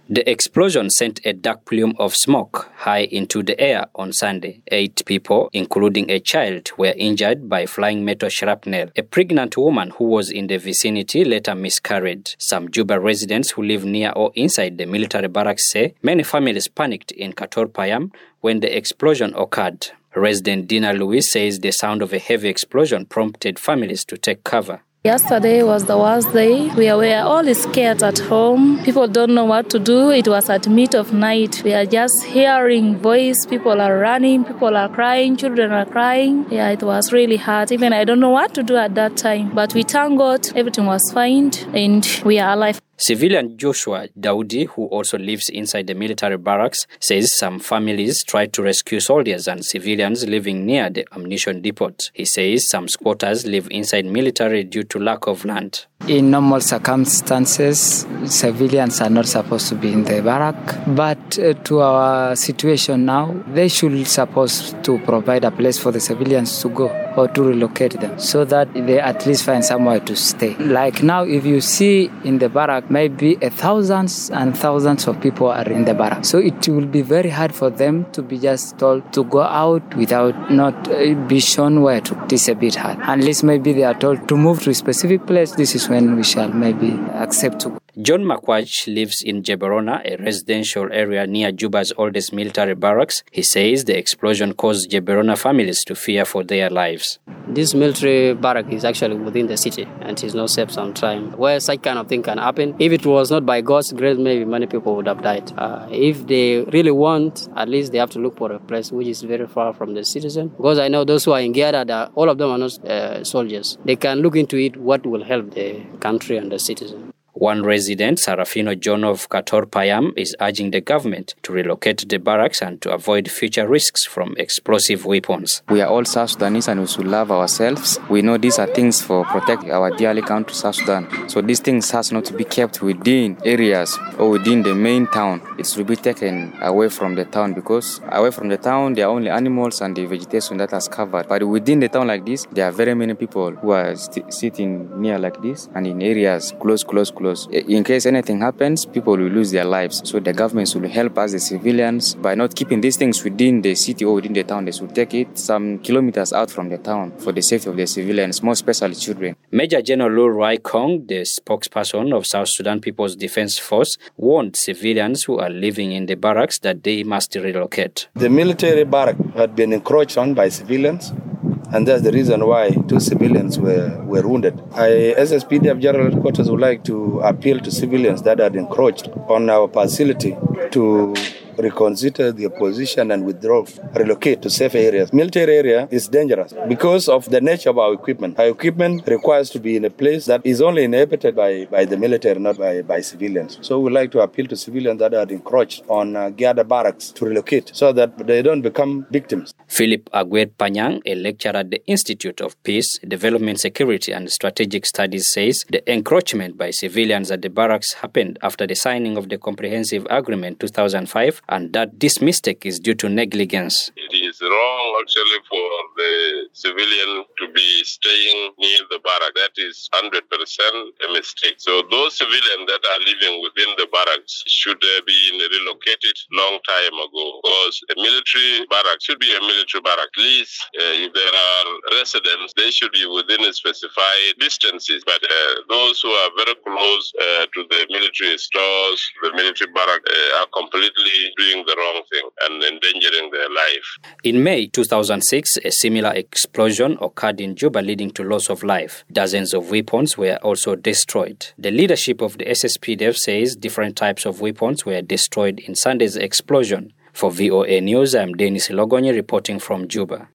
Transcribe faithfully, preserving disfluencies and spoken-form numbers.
The explosion sent a dark plume of smoke high into the air on Sunday. Eight people, including a child, were injured by flying metal shrapnel. A pregnant woman who was in the vicinity later miscarried. Some Juba residents who live near or inside the military barracks say many families panicked in Kator Payam when the explosion occurred. Resident Dina Louis says the sound of a heavy explosion prompted families to take cover. Yesterday was the worst day. We were all scared at home. People don't know what to do. It was at mid of night. We are just hearing voice. People are running. People are crying. Children are crying. Yeah, it was really hard. Even I don't know what to do at that time. But we thank God everything was fine and we are alive. Civilian Joshua Daudi, who also lives inside the military barracks, says some families tried to rescue soldiers and civilians living near the ammunition depot. He says some squatters live inside military due to lack of land. In normal circumstances, civilians are not supposed to be in the barrack. But uh, to our situation now, they should supposed to provide a place for the civilians to go or to relocate them so that they at least find somewhere to stay. Like now, if you see in the barrack, maybe a thousands and thousands of people are in the barrack. So it will be very hard for them to be just told to go out without not uh, be shown where to. This is a bit hard. Unless maybe they are told to move to a specific place, this is when we shall maybe accept to go. John Makwach lives in Jeberona, a residential area near Juba's oldest military barracks. He says the explosion caused Jeberona families to fear for their lives. This military barrack is actually within the city and it is not safe sometimes. Where such kind of thing can happen, if it was not by God's grace, maybe many people would have died. Uh, if they really want, at least they have to look for a place which is very far from the citizen. Because I know those who are in Giyada, all of them are not uh, soldiers. They can look into it, what will help the country and the citizen. One resident, Sarafino John of Kator Payam, is urging the government to relocate the barracks and to avoid future risks from explosive weapons. We are all South Sudanese and we should love ourselves. We know these are things for protect our dearly country, South Sudan. So these things has not to be kept within areas or within the main town. It should be taken away from the town because away from the town, there are only animals and the vegetation that is covered. But within the town like this, there are very many people who are st- sitting near like this and in areas close, close, close. In case anything happens, people will lose their lives. So the government should help us, the civilians, by not keeping these things within the city or within the town. They should take it some kilometers out from the town for the safety of the civilians, more especially children. Major General Lu Rai Kong, the spokesperson of South Sudan People's Defense Force, warned civilians who are living in the barracks that they must relocate. The military barrack had been encroached on by civilians. And that's the reason why two civilians were, were wounded. I, as S P D F General Headquarters, would like to appeal to civilians that had encroached on our facility to reconsider their position and withdraw, relocate to safe areas. Military area is dangerous because of the nature of our equipment. Our equipment requires to be in a place that is only inhabited by, by the military, not by, by civilians. So we'd like to appeal to civilians that are encroached on uh, Giyada barracks to relocate so that they don't become victims. Philip Agwed Panyang, a lecturer at the Institute of Peace, Development, Security and Strategic Studies, says the encroachment by civilians at the barracks happened after the signing of the Comprehensive Agreement two thousand five and that this mistake is due to negligence. It is wrong actually for the civilian to be staying near the barrack. That is one hundred percent a mistake. So those civilians that are living within the barracks should have been relocated long time ago because a military barrack should be a military barrack. At least uh, if there are residents, they should be within a specified distances. But uh, those who are very close uh, to the military stores, the military barrack uh, are completely doing the wrong thing and endangering their life. In May two thousand six, a similar explosion occurred in Juba, leading to loss of life. Dozens of weapons were also destroyed. The leadership of the S S P D F says different types of weapons were destroyed in Sunday's explosion. For V O A News, I'm Dennis Logonye reporting from Juba.